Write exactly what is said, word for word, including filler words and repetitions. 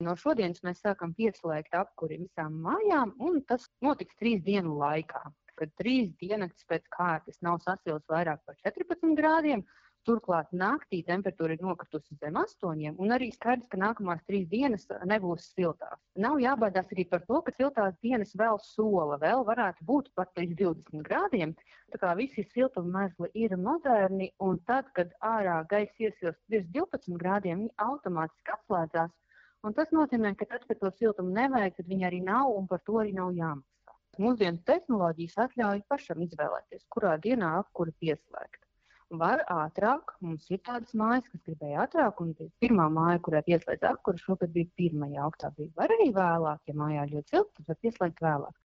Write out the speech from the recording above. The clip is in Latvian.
no šodienas mēs sākam pieslēgt apkuri visām mājām, un tas notiks trīs dienu laikā. Kad trīs diennaktis pēc kārtas nav sasils vairāk par četrpadsmit grādiem, turklāt naktī temperatūra ir nokritusi zem astoņiem, un arī skaidrs, ka nākamās trīs dienas nebūs siltās. Nav jābaidās arī par to, ka siltās dienas vēl sola, vēl varētu būt pat līdz divdesmit grādiem. Tā kā visi siltuma mezgli ir moderni, un tad, kad ārā gaisa iesilst virs divpadsmit grādiem, viņi automātiski atslēdzās. Un tas nozīmē, ka tad, kad to siltumu nevajag, tad viņi arī nav, un par to arī nav jāmaksā. Mūsdienu tehnoloģijas atļauj pašam izvēlēties, kurā dienā apkuri pieslēgt. Var ātrāk, mums ir tādas mājas, kas gribēja ātrāk, un pirmā māja, kurai pieslēdz apkuri, šogad bija pirmajā oktobrī. Var arī vēlāk, ja mājā ļoti silti, tad var pieslēgt vēlāk.